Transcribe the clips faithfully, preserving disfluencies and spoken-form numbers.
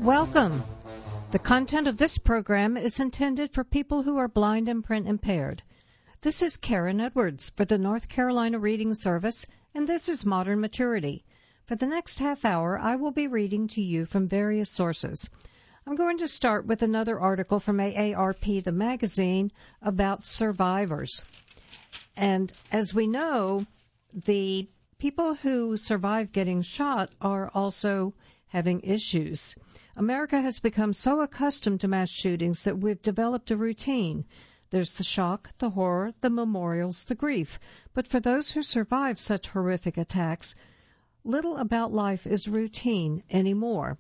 Welcome. The content of this program is intended for people who are blind and print impaired. This is Karen Edwards for the North Carolina Reading Service, and this is Modern Maturity. For the next half hour, I will be reading to you from various sources. I'm going to start with another article from A A R P, the magazine, about survivors. And as we know, the people who survive getting shot are also having issues. America has become so accustomed to mass shootings that we've developed a routine. There's the shock, the horror, the memorials, the grief. But for those who survive such horrific attacks, little about life is routine anymore.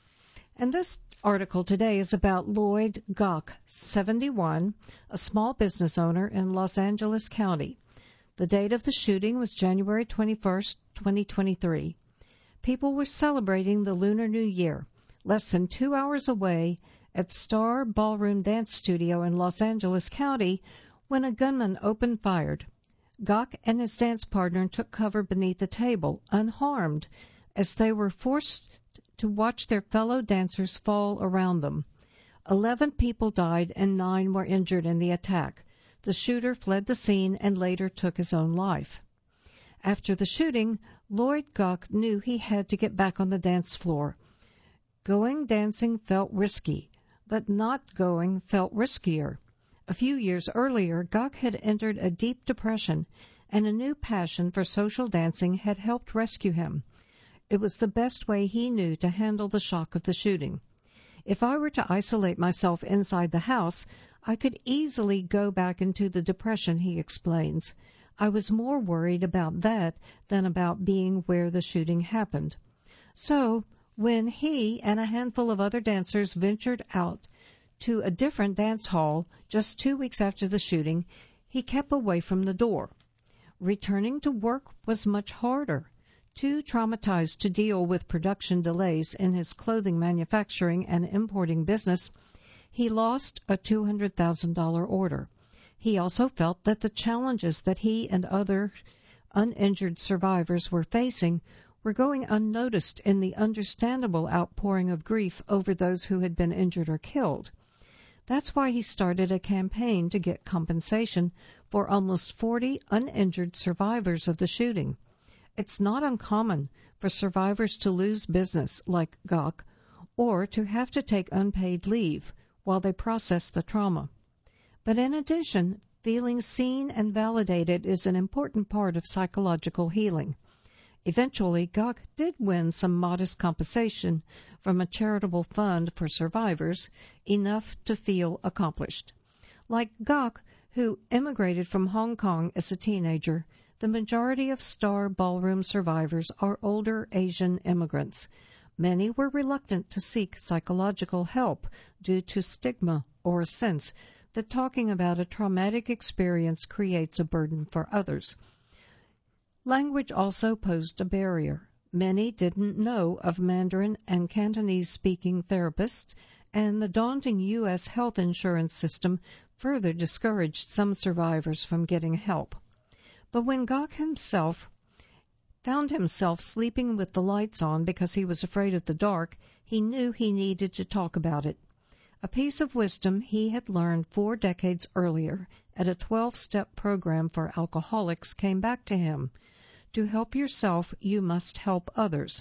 And this article today is about Lloyd Goch, seventy-one, a small business owner in Los Angeles County. The date of the shooting was January twenty-first, twenty twenty-three. People were celebrating the Lunar New Year, less than two hours away at Star Ballroom Dance Studio in Los Angeles County when a gunman opened fire. Goch and his dance partner took cover beneath a table, unharmed, as they were forced to watch their fellow dancers fall around them. Eleven people died and nine were injured in the attack. The shooter fled the scene and later took his own life. After the shooting, Lloyd Goch knew he had to get back on the dance floor. Going dancing felt risky, but not going felt riskier. A few years earlier, Goch had entered a deep depression, and a new passion for social dancing had helped rescue him. It was the best way he knew to handle the shock of the shooting. If I were to isolate myself inside the house, I could easily go back into the depression, he explains. I was more worried about that than about being where the shooting happened. So, when he and a handful of other dancers ventured out to a different dance hall just two weeks after the shooting, he kept away from the door. Returning to work was much harder. Too traumatized to deal with production delays in his clothing manufacturing and importing business, he lost a two hundred thousand dollars order. He also felt that the challenges that he and other uninjured survivors were facing were going unnoticed in the understandable outpouring of grief over those who had been injured or killed. That's why he started a campaign to get compensation for almost forty uninjured survivors of the shooting. It's not uncommon for survivors to lose business, like Goch, or to have to take unpaid leave while they process the trauma. But in addition, feeling seen and validated is an important part of psychological healing. Eventually, Goch did win some modest compensation from a charitable fund for survivors, enough to feel accomplished. Like Goch, who immigrated from Hong Kong as a teenager, the majority of Star Ballroom survivors are older Asian immigrants. Many were reluctant to seek psychological help due to stigma or a sense that talking about a traumatic experience creates a burden for others. Language also posed a barrier. Many didn't know of Mandarin and Cantonese-speaking therapists, and the daunting U S health insurance system further discouraged some survivors from getting help. But when Goch himself found himself sleeping with the lights on because he was afraid of the dark, he knew he needed to talk about it. A piece of wisdom he had learned four decades earlier at a twelve-step program for alcoholics came back to him. To help yourself, you must help others.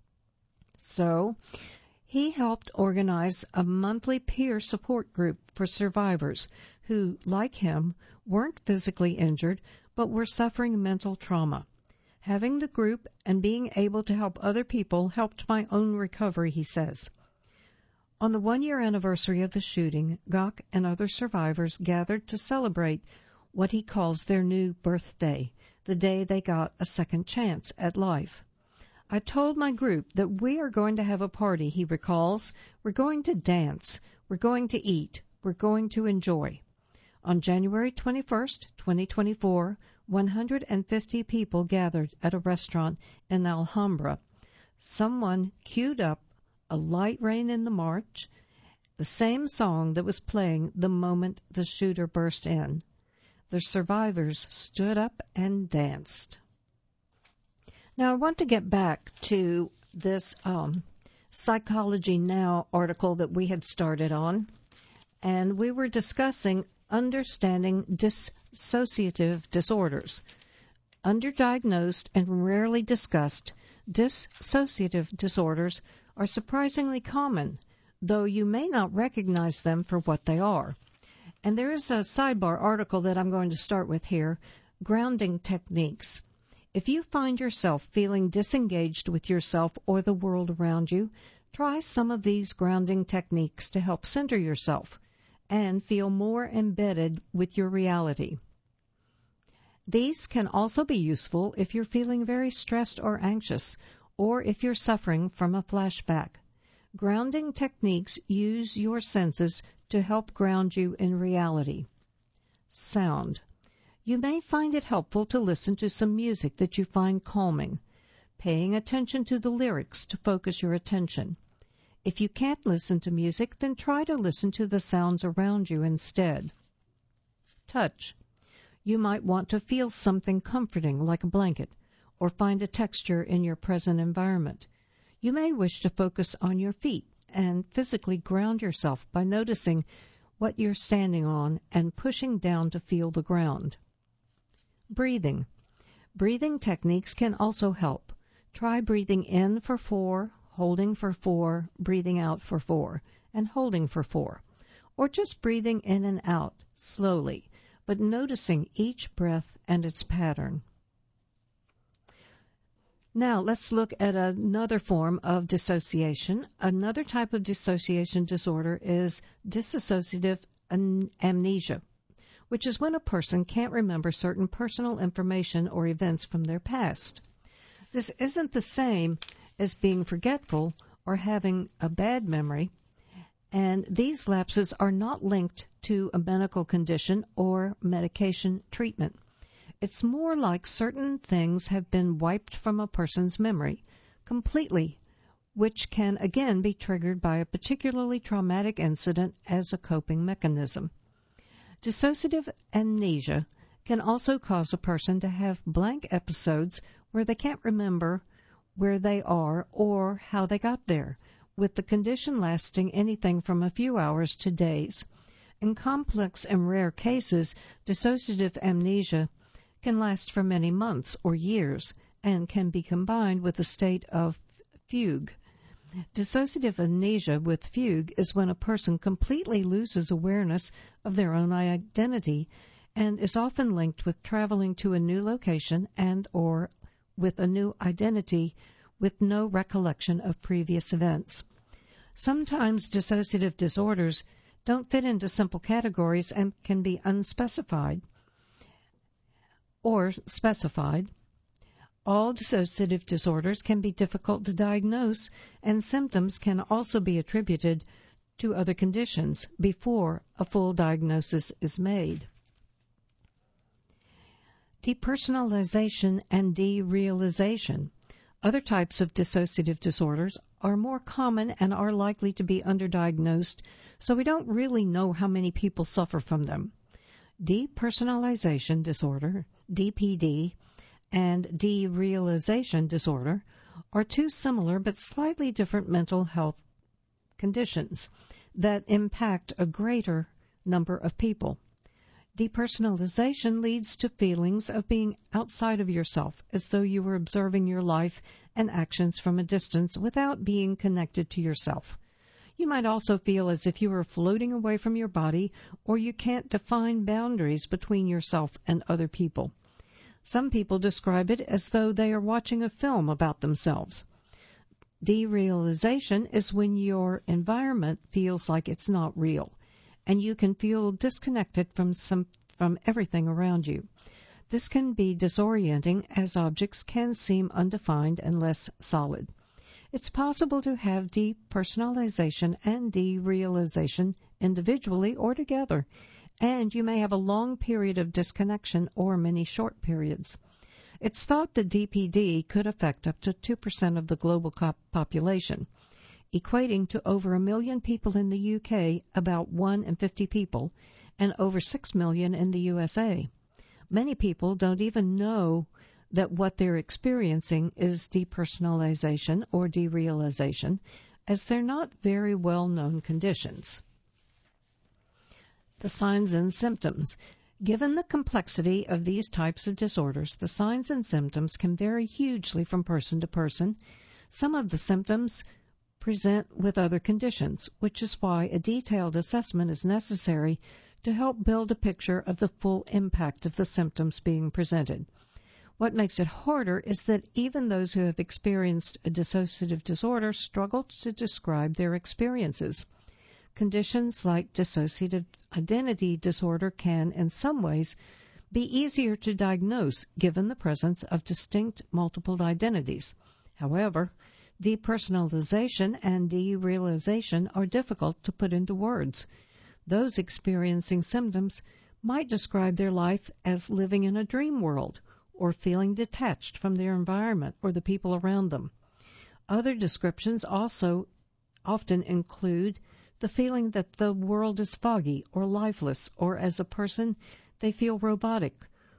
So, he helped organize a monthly peer support group for survivors who, like him, weren't physically injured but were suffering mental trauma. Having the group and being able to help other people helped my own recovery, he says. On the one-year anniversary of the shooting, Goch and other survivors gathered to celebrate what he calls their new birthday, the day they got a second chance at life. I told my group that we are going to have a party, he recalls. We're going to dance. We're going to eat. We're going to enjoy. On January twenty-first, twenty twenty-four, one hundred fifty people gathered at a restaurant in Alhambra. Someone queued up A Light Rain in the March, the same song that was playing the moment the shooter burst in. The survivors stood up and danced. Now, I want to get back to this um, Psychology Now article that we had started on, and we were discussing understanding dissociative disorders. Underdiagnosed and rarely discussed, dissociative disorders are surprisingly common, though you may not recognize them for what they are. And there is a sidebar article that I'm going to start with here, Grounding Techniques. If you find yourself feeling disengaged with yourself or the world around you, try some of these grounding techniques to help center yourself and feel more embedded with your reality. These can also be useful if you're feeling very stressed or anxious, or if you're suffering from a flashback. Grounding techniques use your senses to help ground you in reality. Sound. You may find it helpful to listen to some music that you find calming, paying attention to the lyrics to focus your attention. If you can't listen to music, then try to listen to the sounds around you instead. Touch. You might want to feel something comforting like a blanket, or find a texture in your present environment. You may wish to focus on your feet and physically ground yourself by noticing what you're standing on and pushing down to feel the ground. Breathing. Breathing techniques can also help. Try breathing in for four, holding for four, breathing out for four, and holding for four. Or just breathing in and out slowly, but noticing each breath and its pattern. Now let's look at another form of dissociation. Another type of dissociation disorder is dissociative amnesia, which is when a person can't remember certain personal information or events from their past. This isn't the same as being forgetful or having a bad memory, and these lapses are not linked to a medical condition or medication treatment. It's more like certain things have been wiped from a person's memory completely, which can again be triggered by a particularly traumatic incident as a coping mechanism. Dissociative amnesia can also cause a person to have blank episodes where they can't remember where they are or how they got there, with the condition lasting anything from a few hours to days. In complex and rare cases, dissociative amnesia can last for many months or years and can be combined with a state of fugue. Dissociative amnesia with fugue is when a person completely loses awareness of their own identity and is often linked with traveling to a new location and or with a new identity with no recollection of previous events. Sometimes dissociative disorders don't fit into simple categories and can be unspecified or specified. All dissociative disorders can be difficult to diagnose, and symptoms can also be attributed to other conditions before a full diagnosis is made. Depersonalization and derealization. Other types of dissociative disorders are more common and are likely to be underdiagnosed, so we don't really know how many people suffer from them. Depersonalization disorder, D P D, and derealization disorder are two similar but slightly different mental health conditions that impact a greater number of people. Depersonalization leads to feelings of being outside of yourself, as though you were observing your life and actions from a distance without being connected to yourself. You might also feel as if you were floating away from your body, or you can't define boundaries between yourself and other people. Some people describe it as though they are watching a film about themselves. Derealization is when your environment feels like it's not real, and you can feel disconnected from some from everything around you. This can be disorienting, as objects can seem undefined and less solid. It's possible to have depersonalization and derealization individually or together, and you may have a long period of disconnection or many short periods. It's thought that D P D could affect up to two percent of the global population, equating to over a million people in the U K, about one in fifty people, and over six million in the U S A. Many people don't even know that what they're experiencing is depersonalization or derealization, as they're not very well-known conditions. The signs and symptoms. Given the complexity of these types of disorders, the signs and symptoms can vary hugely from person to person. Some of the symptoms present with other conditions, which is why a detailed assessment is necessary to help build a picture of the full impact of the symptoms being presented. What makes it harder is that even those who have experienced a dissociative disorder struggle to describe their experiences. Conditions like dissociative identity disorder can, in some ways, be easier to diagnose given the presence of distinct multiple identities. However, depersonalization and derealization are difficult to put into words. Those experiencing symptoms might describe their life as living in a dream world or feeling detached from their environment or the people around them. Other descriptions also often include the feeling that the world is foggy or lifeless, or as a person they feel robotic,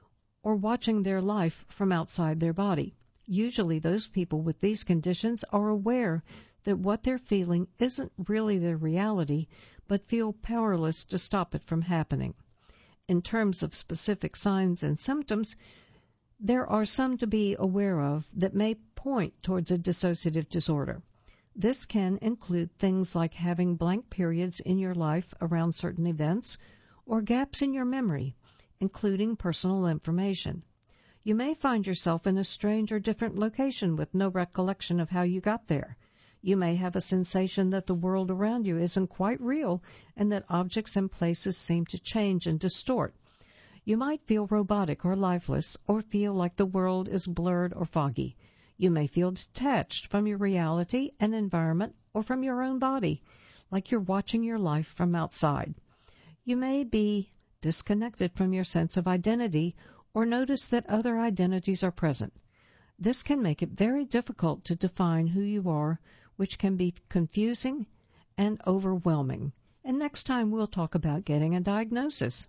or watching their life from outside their body. Usually those people with these conditions are aware that what they're feeling isn't really their reality, but feel powerless to stop it from happening. In terms of specific signs and symptoms, there are some to be aware of that may point towards a dissociative disorder. This can include things like having blank periods in your life around certain events or gaps in your memory, including personal information. You may find yourself in a strange or different location with no recollection of how you got there. You may have a sensation that the world around you isn't quite real and that objects and places seem to change and distort. You might feel robotic or lifeless or feel like the world is blurred or foggy. You may feel detached from your reality and environment or from your own body, like you're watching your life from outside. You may be disconnected from your sense of identity or notice that other identities are present. This can make it very difficult to define who you are, which can be confusing and overwhelming. And next time we'll talk about getting a diagnosis.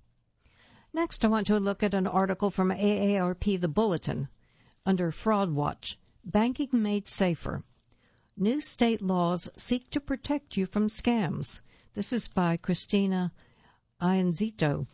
Next, I want to look at an article from A A R P The Bulletin under Fraud Watch, Banking Made Safer. New state laws seek to protect you from scams. This is by Christina Ianzito.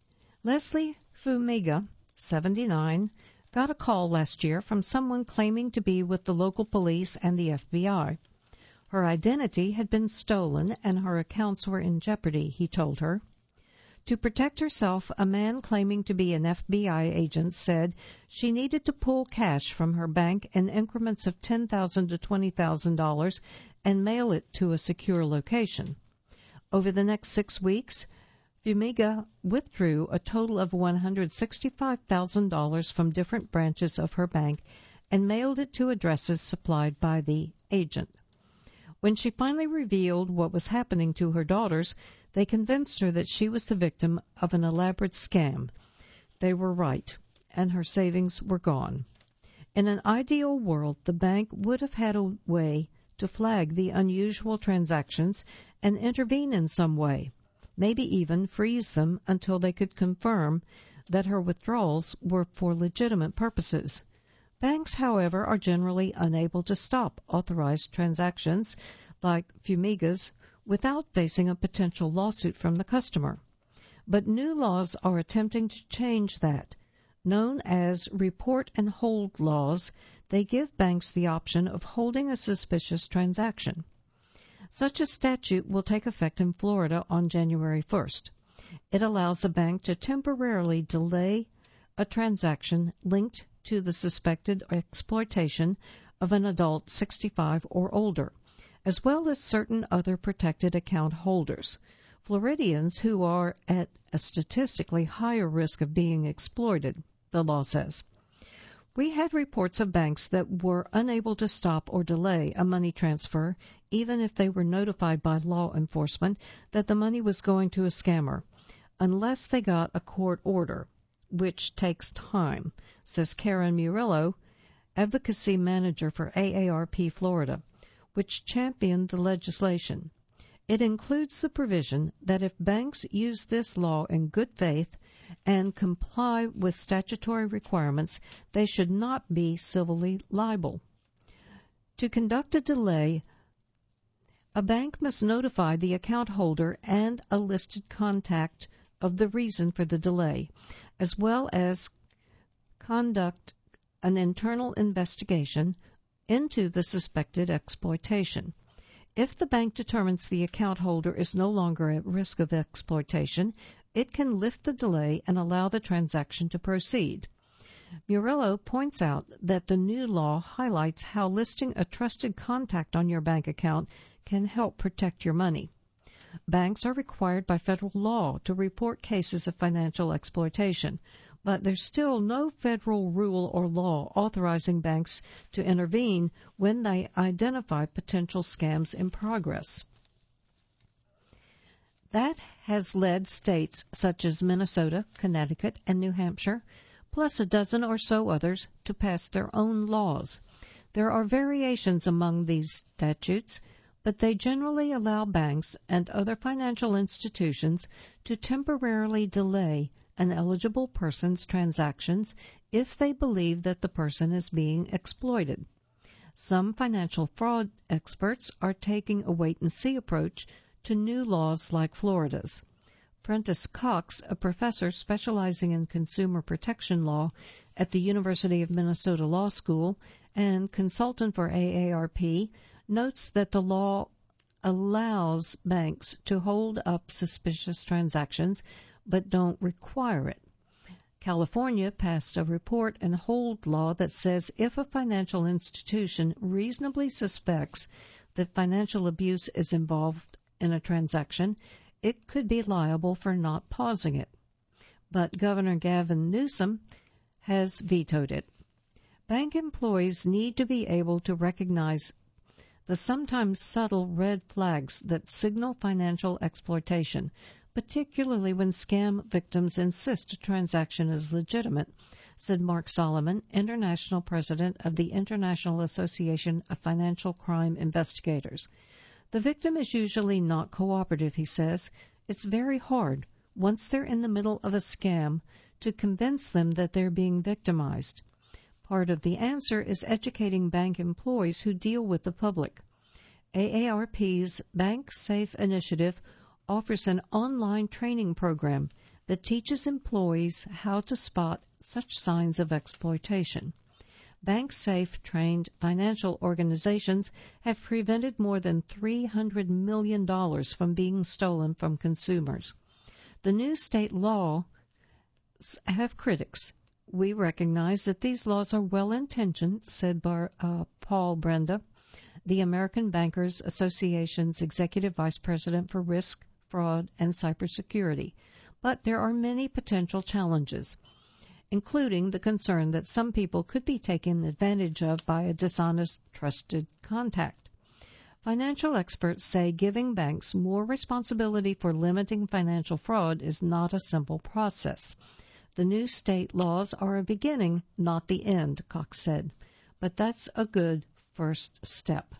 Leslie Fumiga, seventy-nine, got a call last year from someone claiming to be with the local police and the F B I. Her identity had been stolen and her accounts were in jeopardy, he told her. To protect herself, a man claiming to be an F B I agent said she needed to pull cash from her bank in increments of ten thousand dollars to twenty thousand dollars and mail it to a secure location. Over the next six weeks, Fumiga withdrew a total of one hundred sixty-five thousand dollars from different branches of her bank and mailed it to addresses supplied by the agent. When she finally revealed what was happening to her daughters, they convinced her that she was the victim of an elaborate scam. They were right, and her savings were gone. In an ideal world, the bank would have had a way to flag the unusual transactions and intervene in some way, maybe even freeze them until they could confirm that her withdrawals were for legitimate purposes. Banks, however, are generally unable to stop authorized transactions like Fumiga's without facing a potential lawsuit from the customer. But new laws are attempting to change that. Known as report and hold laws, they give banks the option of holding a suspicious transaction. Such a statute will take effect in Florida on January first. It allows a bank to temporarily delay a transaction linked to the suspected exploitation of an adult sixty-five or older, as well as certain other protected account holders. Floridians who are at a statistically higher risk of being exploited, the law says. We had reports of banks that were unable to stop or delay a money transfer, even if they were notified by law enforcement that the money was going to a scammer, unless they got a court order, which takes time, says Karen Murillo, advocacy manager for A A R P Florida, which championed the legislation. It includes the provision that if banks use this law in good faith and comply with statutory requirements, they should not be civilly liable. To conduct a delay A bank must notify the account holder and a listed contact of the reason for the delay, as well as conduct an internal investigation into the suspected exploitation. If the bank determines the account holder is no longer at risk of exploitation, it can lift the delay and allow the transaction to proceed. Murillo points out that the new law highlights how listing a trusted contact on your bank account can help protect your money. Banks are required by federal law to report cases of financial exploitation, but there's still no federal rule or law authorizing banks to intervene when they identify potential scams in progress. That has led states such as Minnesota, Connecticut, and New Hampshire, plus a dozen or so others, to pass their own laws. There are variations among these statutes, but they generally allow banks and other financial institutions to temporarily delay an eligible person's transactions if they believe that the person is being exploited. Some financial fraud experts are taking a wait-and-see approach to new laws like Florida's. Prentice Cox, a professor specializing in consumer protection law at the University of Minnesota Law School and consultant for A A R P, notes that the law allows banks to hold up suspicious transactions but don't require it. California passed a report and hold law that says if a financial institution reasonably suspects that financial abuse is involved in a transaction, it could be liable for not pausing it. But Governor Gavin Newsom has vetoed it. Bank employees need to be able to recognize the sometimes subtle red flags that signal financial exploitation, particularly when scam victims insist a transaction is legitimate, said Mark Solomon, International President of the International Association of Financial Crime Investigators. The victim is usually not cooperative, he says. It's very hard, once they're in the middle of a scam, to convince them that they're being victimized. Part of the answer is educating bank employees who deal with the public. A A R P's Bank Safe initiative offers an online training program that teaches employees how to spot such signs of exploitation. BankSafe trained financial organizations have prevented more than three hundred million dollars from being stolen from consumers. The new state laws have critics. We recognize that these laws are well-intentioned, said Bar, uh, Paul Brenda, the American Bankers Association's Executive Vice President for Risk, Fraud, and Cybersecurity. But there are many potential challenges, including the concern that some people could be taken advantage of by a dishonest, trusted contact. Financial experts say giving banks more responsibility for limiting financial fraud is not a simple process. The new state laws are a beginning, not the end, Cox said, but that's a good first step.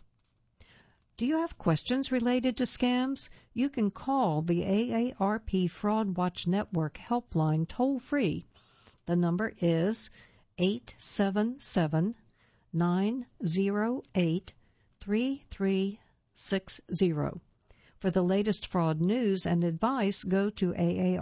Do you have questions related to scams? You can call the A A R P Fraud Watch Network helpline toll-free. The number is eight seven seven, nine zero eight, three three six zero. For the latest fraud news and advice, go to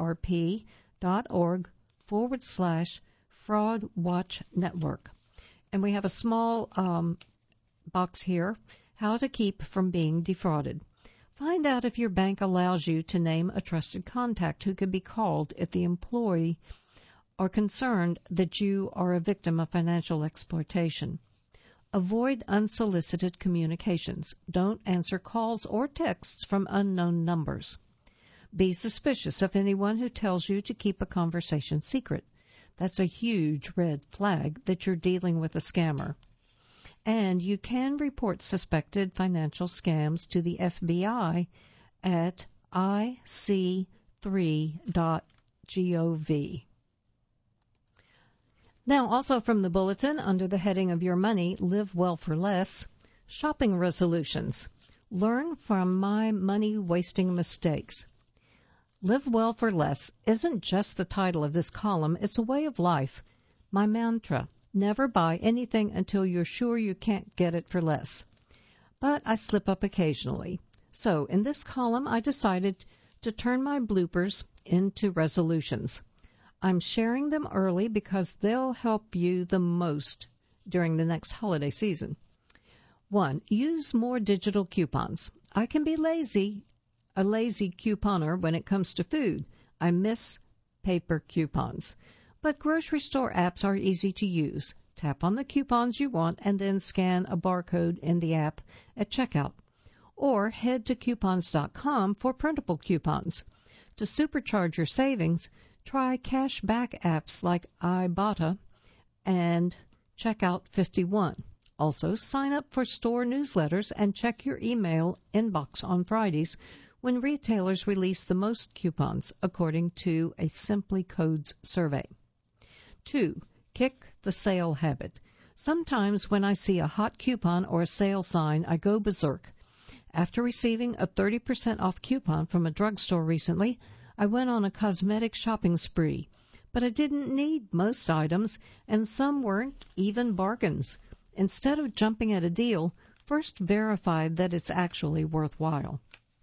aarp.org forward slash Fraud Watch Network. And we have a small um, box here, how to keep from being defrauded. Find out if your bank allows you to name a trusted contact who could be called if the employee are concerned that you are a victim of financial exploitation. Avoid unsolicited communications. Don't answer calls or texts from unknown numbers. Be suspicious of anyone who tells you to keep a conversation secret. That's a huge red flag that you're dealing with a scammer. And you can report suspected financial scams to the F B I at I C three dot gov. Now, also from the bulletin, under the heading of Your Money, Live Well for Less, shopping resolutions. Learn from my money-wasting mistakes. Live Well for Less isn't just the title of this column, it's a way of life. My mantra, never buy anything until you're sure you can't get it for less. But I slip up occasionally. So in this column, I decided to turn my bloopers into resolutions. I'm sharing them early because they'll help you the most during the next holiday season. One, use more digital coupons. I can be lazy, a lazy couponer when it comes to food. I miss paper coupons. But grocery store apps are easy to use. Tap on the coupons you want and then scan a barcode in the app at checkout. Or head to coupons dot com for printable coupons. To supercharge your savings, try cash back apps like Ibotta and Checkout fifty-one. Also, sign up for store newsletters and check your email inbox on Fridays when retailers release the most coupons, according to a Simply Codes survey. Two, kick the sale habit. Sometimes when I see a hot coupon or a sale sign, I go berserk. After receiving a thirty percent off coupon from a drugstore recently, I went on a cosmetic shopping spree. But I didn't need most items, and some weren't even bargains. Instead of jumping at a deal, first verify that it's actually worthwhile.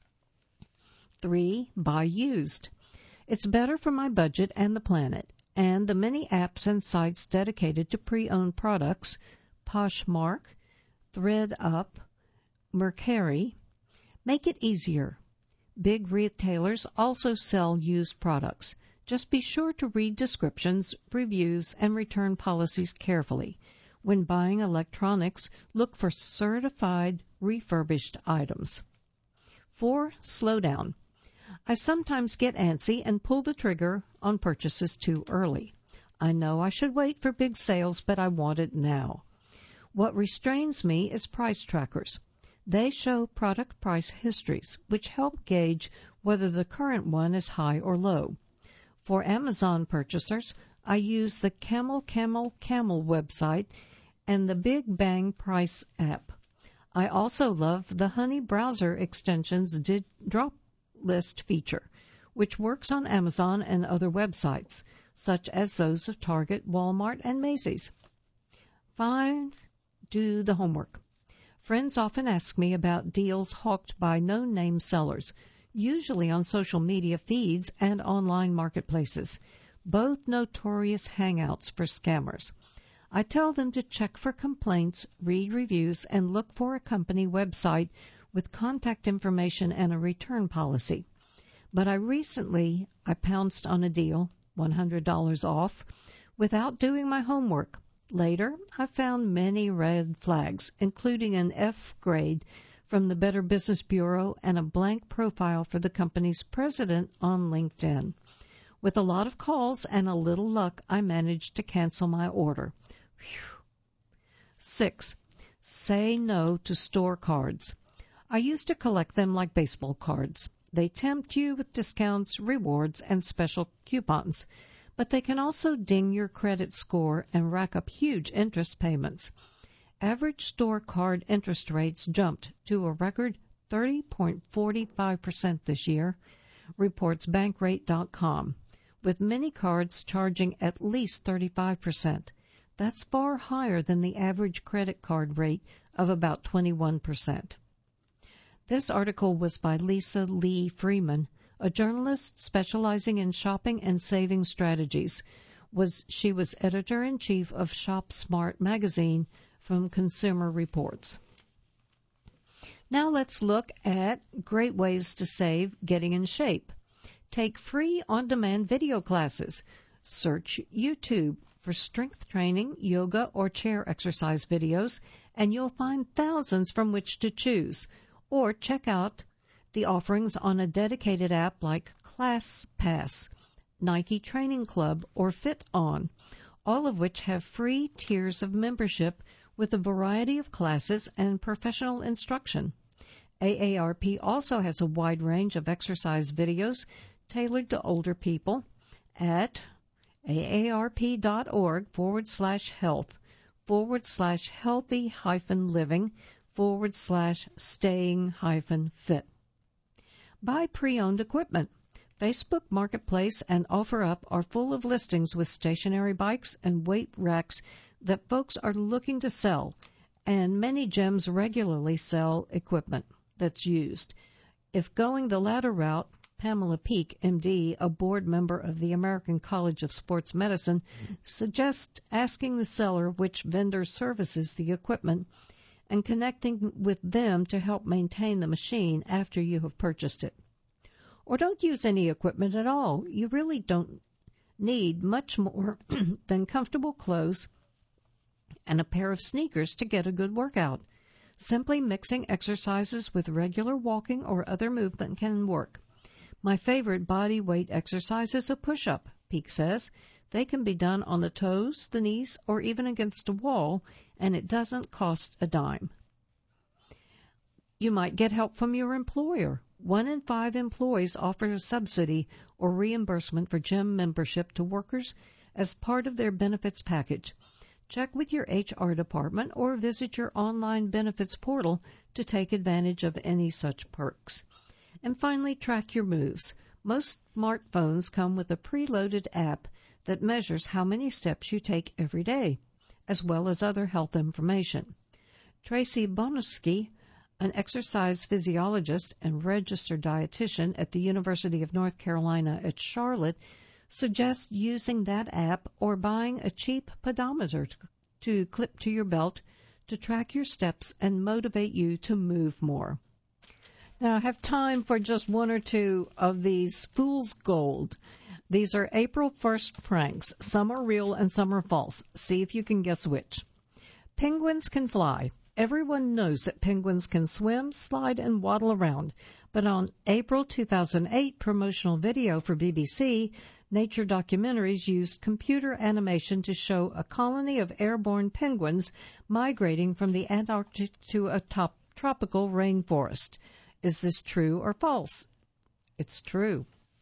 Three, buy used. It's better for my budget and the planet, and the many apps and sites dedicated to pre-owned products, Poshmark, ThreadUp, Mercari, make it easier. Big retailers also sell used products. Just be sure to read descriptions, reviews, and return policies carefully. When buying electronics, look for certified refurbished items. Four, slow down. I sometimes get antsy and pull the trigger on purchases too early. I know I should wait for big sales, but I want it now. What restrains me is price trackers. They show product price histories, which help gauge whether the current one is high or low. For Amazon purchasers, I use the Camel Camel Camel website and the Big Bang Price app. I also love the Honey browser extension's did drop list feature, which works on Amazon and other websites, such as those of Target, Walmart, and Macy's. Five, do the homework. Friends often ask me about deals hawked by no-name sellers, usually on social media feeds and online marketplaces, both notorious hangouts for scammers. I tell them to check for complaints, read reviews, and look for a company website with contact information and a return policy. But I recently, I pounced on a deal, one hundred dollars off, without doing my homework. Later, I found many red flags, including an F grade from the Better Business Bureau and a blank profile for the company's president on LinkedIn. With a lot of calls and a little luck, I managed to cancel my order. Whew. Six, say no to store cards. I used to collect them like baseball cards. They tempt you with discounts, rewards, and special coupons, but they can also ding your credit score and rack up huge interest payments. Average store card interest rates jumped to a record thirty point four five percent this year, reports Bankrate dot com, with many cards charging at least thirty-five percent. That's far higher than the average credit card rate of about twenty-one percent. This article was by Lisa Lee Freeman, a journalist specializing in shopping and saving strategies. Was She was editor-in-chief of Shop Smart magazine from Consumer Reports. Now let's look at great ways to save getting in shape. Take free on-demand video classes. Search YouTube for strength training, yoga, or chair exercise videos, and you'll find thousands from which to choose. Or check out the offerings on a dedicated app like ClassPass, Nike Training Club, or FitOn, all of which have free tiers of membership with a variety of classes and professional instruction. A A R P also has a wide range of exercise videos tailored to older people at aarp.org forward slash health forward slash healthy hyphen living forward slash staying hyphen fit. Buy pre-owned equipment. Facebook Marketplace and OfferUp are full of listings with stationary bikes and weight racks that folks are looking to sell, and many gyms regularly sell equipment that's used. If going the latter route, Pamela Peake, M D, a board member of the American College of Sports Medicine, suggests asking the seller which vendor services the equipment and connecting with them to help maintain the machine after you have purchased it. Or don't use any equipment at all. You really don't need much more than comfortable clothes and a pair of sneakers to get a good workout. Simply mixing exercises with regular walking or other movement can work. My favorite body weight exercise is a push-up, Peake says. They can be done on the toes, the knees, or even against a wall, and it doesn't cost a dime. You might get help from your employer. One in five employees offer a subsidy or reimbursement for gym membership to workers as part of their benefits package. Check with your H R department or visit your online benefits portal to take advantage of any such perks. And finally, track your moves. Most smartphones come with a preloaded app that measures how many steps you take every day, as well as other health information. Tracy Bonowski, an exercise physiologist and registered dietitian at the University of North Carolina at Charlotte, suggests using that app or buying a cheap pedometer to, to clip to your belt to track your steps and motivate you to move more. Now, I have time for just one or two of these fool's gold. These are April first pranks. Some are real and some are false. See if you can guess which. Penguins can fly. Everyone knows that penguins can swim, slide, and waddle around. But on April two thousand eight promotional video for B B C, Nature Documentaries used computer animation to show a colony of airborne penguins migrating from the Antarctic to a top tropical rainforest. Is this true or false? It's true.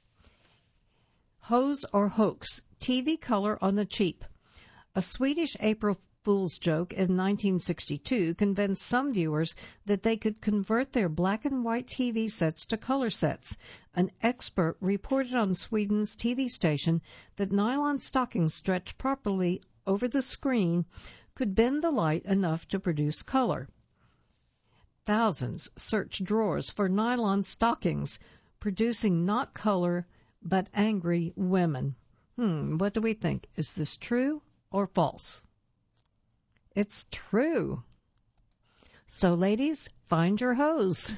Hose or hoax, T V color on the cheap. A Swedish April Fool's joke in nineteen sixty-two convinced some viewers that they could convert their black and white T V sets to color sets. An expert reported on Sweden's T V station that nylon stockings stretched properly over the screen could bend the light enough to produce color. Thousands searched drawers for nylon stockings, producing not color, but angry women. Hmm, what do we think? Is this true or false? It's true. So, ladies, find your hose.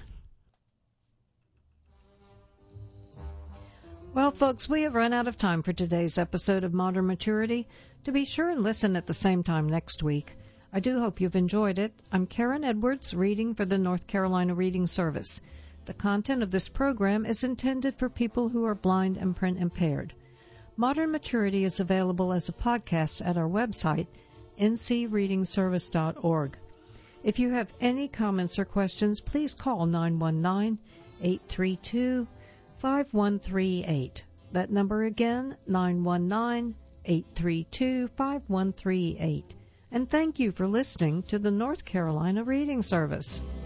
Well, folks, we have run out of time for today's episode of Modern Maturity. To be sure and listen at the same time next week. I do hope you've enjoyed it. I'm Karen Edwards, reading for the North Carolina Reading Service. The content of this program is intended for people who are blind and print impaired. Modern Maturity is available as a podcast at our website, n c reading service dot org. If you have any comments or questions, please call nine one nine, eight three two, five one three eight. That number again, nine one nine, eight three two, five one three eight. And thank you for listening to the North Carolina Reading Service.